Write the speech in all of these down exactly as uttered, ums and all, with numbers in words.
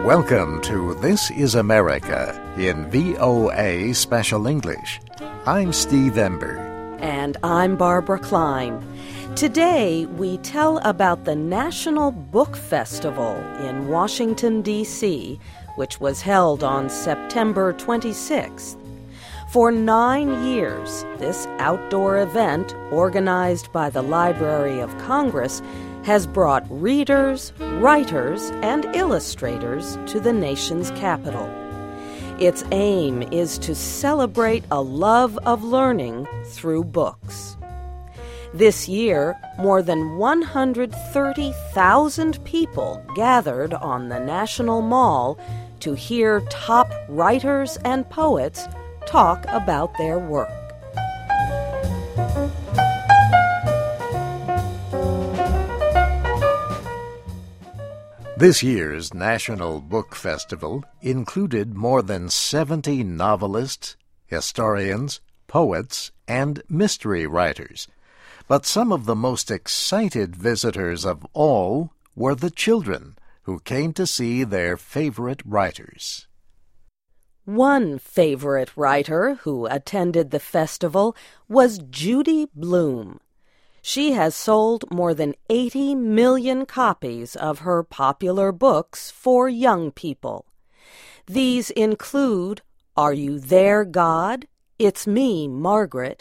Welcome to This is America in V O A Special English. I'm Steve Ember. And I'm Barbara Klein. Today, we tell about the National Book Festival in Washington, D C, which was held on September twenty-sixth. For nine years, this outdoor event, organized by the Library of Congress, has brought readers, writers, and illustrators to the nation's capital. Its aim is to celebrate a love of learning through books. This year, more than one hundred thirty thousand people gathered on the National Mall to hear top writers and poets talk about their work. This year's National Book Festival included more than seventy novelists, historians, poets, and mystery writers. But some of the most excited visitors of all were the children who came to see their favorite writers. One favorite writer who attended the festival was Judy Blume. She has sold more than eighty million copies of her popular books for young people. These include Are You There, God? It's Me, Margaret,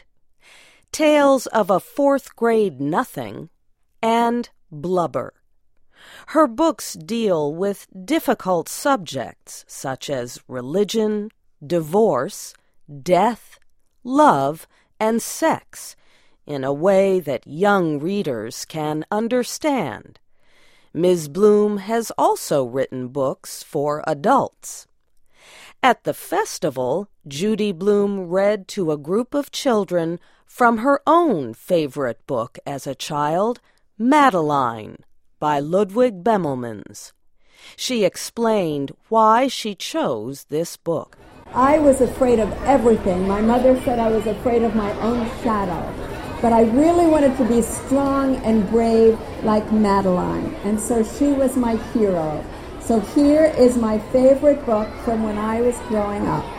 Tales of a Fourth Grade Nothing, and Blubber. Her books deal with difficult subjects such as religion, divorce, death, love, and sex, in a way that young readers can understand. Miz Blume has also written books for adults. At the festival, Judy Blume read to a group of children from her own favorite book as a child, Madeline, by Ludwig Bemelmans. She explained why she chose this book. I was afraid of everything. My mother said I was afraid of my own shadow. But I really wanted to be strong and brave like Madeline, and so she was my hero. So here is my favorite book from when I was growing up.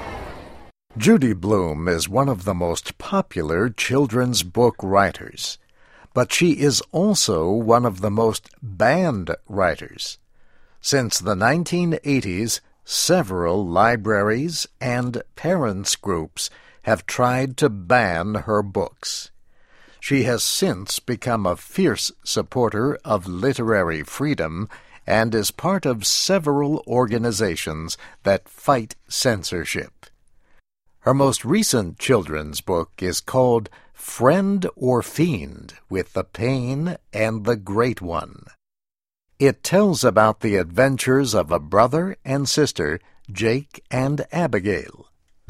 Judy Blume is one of the most popular children's book writers, but she is also one of the most banned writers. Since the nineteen eighties, several libraries and parents' groups have tried to ban her books. She has since become a fierce supporter of literary freedom and is part of several organizations that fight censorship. Her most recent children's book is called Friend or Fiend with the Pain and the Great One. It tells about the adventures of a brother and sister, Jake and Abigail.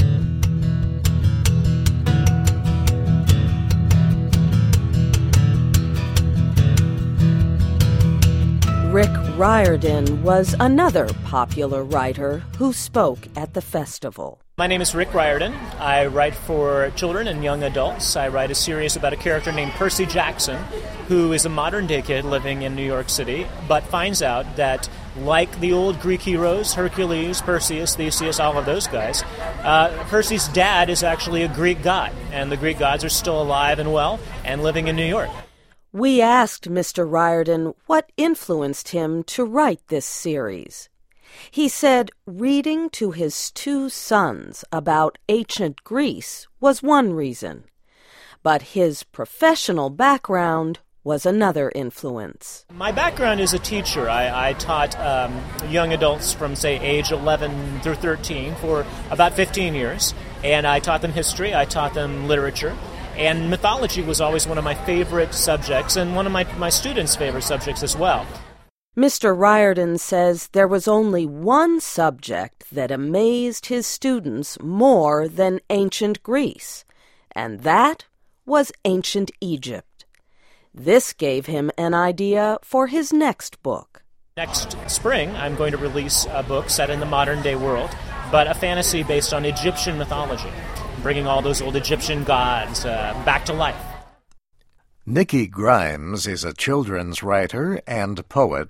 Rick Riordan was another popular writer who spoke at the festival. My name is Rick Riordan. I write for children and young adults. I write a series about a character named Percy Jackson, who is a modern-day kid living in New York City, but finds out that, like the old Greek heroes, Hercules, Perseus, Theseus, all of those guys, uh, Percy's dad is actually a Greek god, and the Greek gods are still alive and well and living in New York. We asked Mister Riordan what influenced him to write this series. He said reading to his two sons about ancient Greece was one reason, but his professional background was another influence. My background is a teacher. I, I taught um, young adults from, say, age eleven through thirteen for about fifteen years, and I taught them history, I taught them literature. And mythology was always one of my favorite subjects and one of my, my students' favorite subjects as well. Mister Riordan says there was only one subject that amazed his students more than ancient Greece, and that was ancient Egypt. This gave him an idea for his next book. Next spring, I'm going to release a book set in the modern-day world, but a fantasy based on Egyptian mythology, bringing all those old Egyptian gods uh, back to life. Nikki Grimes is a children's writer and poet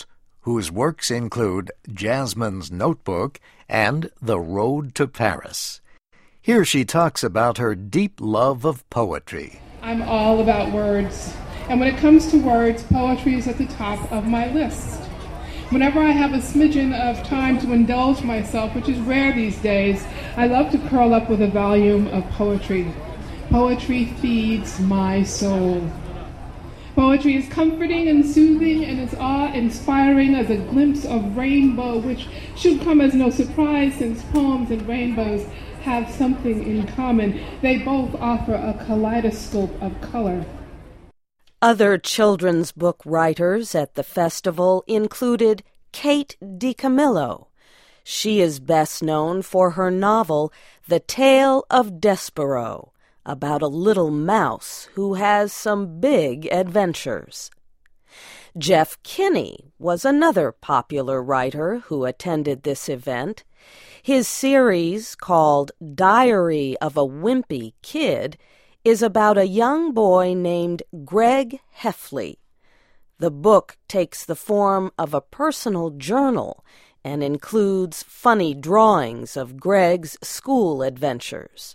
whose works include Jasmine's Notebook and The Road to Paris. Here she talks about her deep love of poetry. I'm all about words, and when it comes to words, poetry is at the top of my list. Whenever I have a smidgen of time to indulge myself, which is rare these days, I love to curl up with a volume of poetry. Poetry feeds my soul. Poetry is comforting and soothing and is awe-inspiring as a glimpse of rainbow, which should come as no surprise since poems and rainbows have something in common. They both offer a kaleidoscope of color. Other children's book writers at the festival included Kate DiCamillo. She is best known for her novel The Tale of Despero, about a little mouse who has some big adventures. Jeff Kinney was another popular writer who attended this event. His series, called Diary of a Wimpy Kid, is about a young boy named Greg Heffley. The book takes the form of a personal journal and includes funny drawings of Greg's school adventures.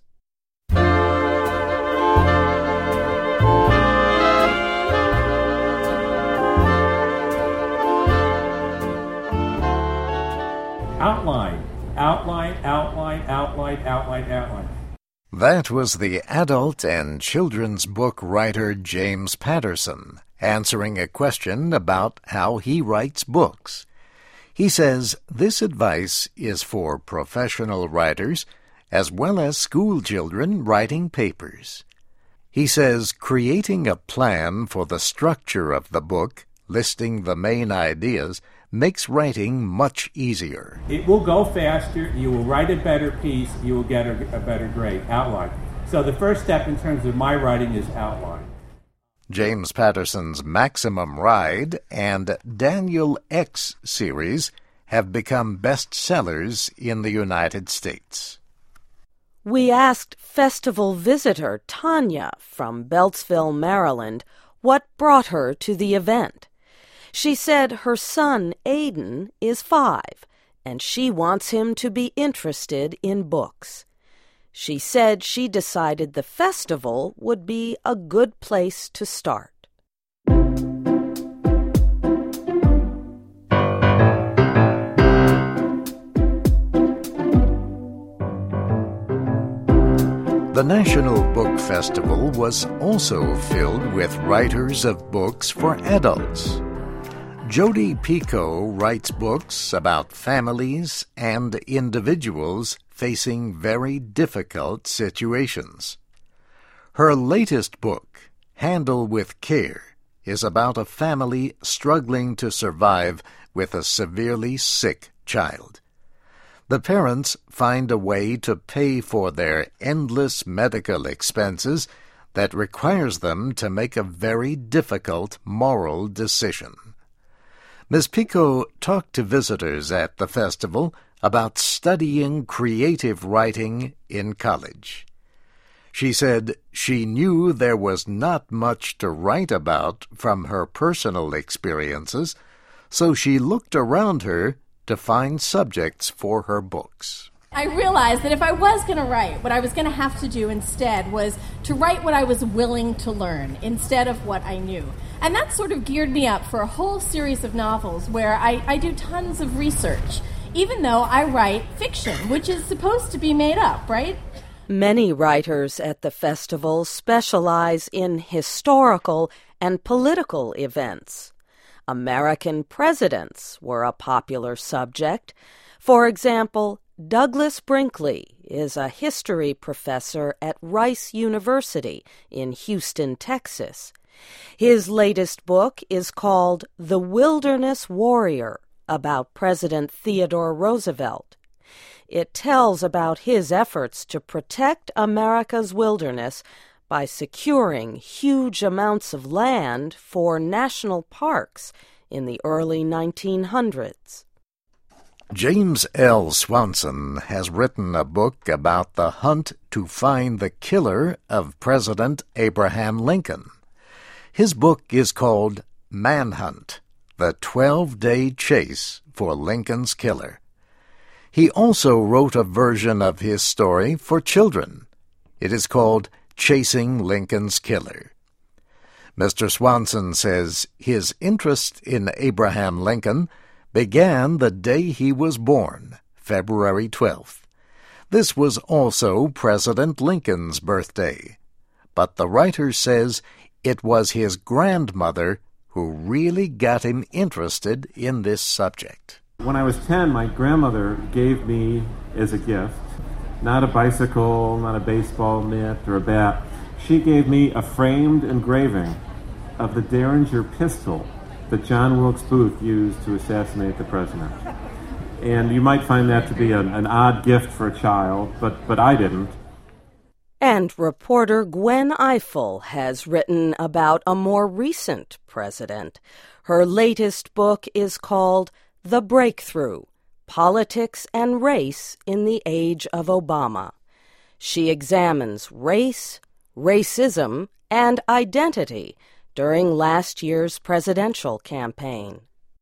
Outline, outline, outline, outline, outline, outline. That was the adult and children's book writer James Patterson answering a question about how he writes books. He says this advice is for professional writers as well as school children writing papers. He says creating a plan for the structure of the book, listing the main ideas, makes writing much easier. It will go faster, you will write a better piece, you will get a, a better grade, outline. So the first step in terms of my writing is outline. James Patterson's Maximum Ride and Daniel X series have become bestsellers in the United States. We asked festival visitor Tanya from Beltsville, Maryland, what brought her to the event. She said her son, Aiden, is five, and she wants him to be interested in books. She said she decided the festival would be a good place to start. The National Book Festival was also filled with writers of books for adults. Jodi Picoult writes books about families and individuals facing very difficult situations. Her latest book, Handle with Care, is about a family struggling to survive with a severely sick child. The parents find a way to pay for their endless medical expenses that requires them to make a very difficult moral decision. Miz Picoult talked to visitors at the festival about studying creative writing in college. She said she knew there was not much to write about from her personal experiences, so she looked around her to find subjects for her books. I realized that if I was going to write, what I was going to have to do instead was to write what I was willing to learn instead of what I knew. And that sort of geared me up for a whole series of novels where I, I do tons of research, even though I write fiction, which is supposed to be made up, right? Many writers at the festival specialize in historical and political events. American presidents were a popular subject. For example, Douglas Brinkley is a history professor at Rice University in Houston, Texas. His latest book is called The Wilderness Warrior, about President Theodore Roosevelt. It tells about his efforts to protect America's wilderness by securing huge amounts of land for national parks in the early nineteen hundreds. James L. Swanson has written a book about the hunt to find the killer of President Abraham Lincoln. His book is called Manhunt, The twelve-Day Chase for Lincoln's Killer. He also wrote a version of his story for children. It is called Chasing Lincoln's Killer. Mister Swanson says his interest in Abraham Lincoln began the day he was born, February twelfth. This was also President Lincoln's birthday. But the writer says it was his grandmother who really got him interested in this subject. When I was ten, my grandmother gave me as a gift, not a bicycle, not a baseball mitt or a bat. She gave me a framed engraving of the Derringer pistol that John Wilkes Booth used to assassinate the president. And you might find that to be an, an odd gift for a child, but, but I didn't. And reporter Gwen Ifill has written about a more recent president. Her latest book is called The Breakthrough: Politics and Race in the Age of Obama. She examines race, racism, and identity during last year's presidential campaign.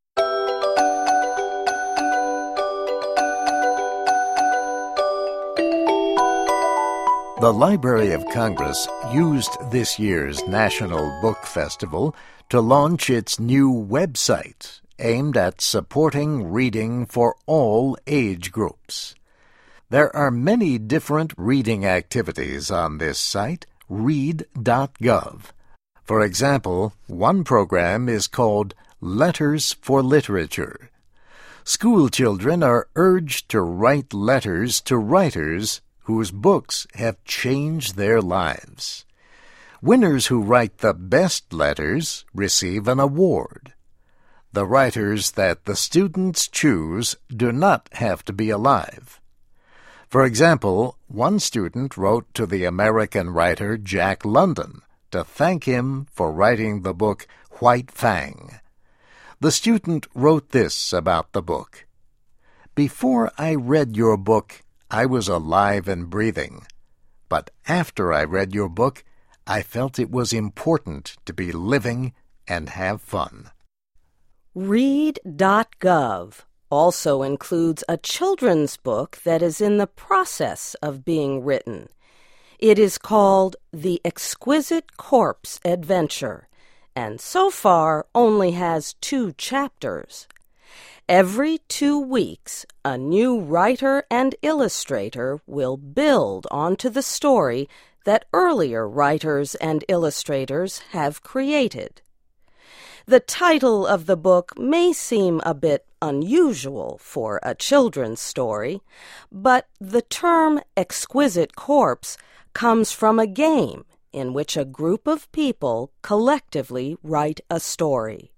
The Library of Congress used this year's National Book Festival to launch its new website aimed at supporting reading for all age groups. There are many different reading activities on this site, read dot gov. For example, one program is called Letters for Literature. School children are urged to write letters to writers whose books have changed their lives. Winners who write the best letters receive an award. The writers that the students choose do not have to be alive. For example, one student wrote to the American writer Jack London to thank him for writing the book White Fang. The student wrote this about the book: "Before I read your book, I was alive and breathing. But after I read your book, I felt it was important to be living and have fun." read dot gov also includes a children's book that is in the process of being written. It is called The Exquisite Corpse Adventure, and so far only has two chapters. Every two weeks, a new writer and illustrator will build onto the story that earlier writers and illustrators have created. The title of the book may seem a bit unusual for a children's story, but the term exquisite corpse comes from a game in which a group of people collectively write a story.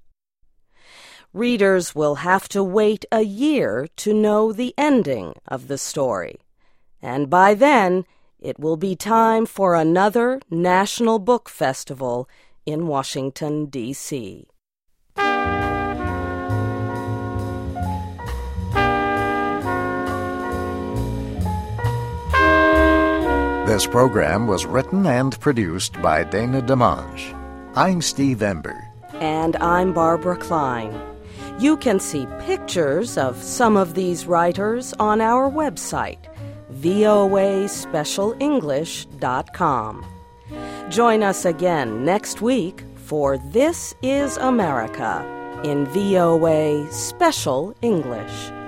Readers will have to wait a year to know the ending of the story, and by then it will be time for another National Book Festival in Washington, D C This program was written and produced by Dana DeMange. I'm Steve Ember. And I'm Barbara Klein. You can see pictures of some of these writers on our website, V O A special english dot com. Join us again next week for This is America in V O A Special English.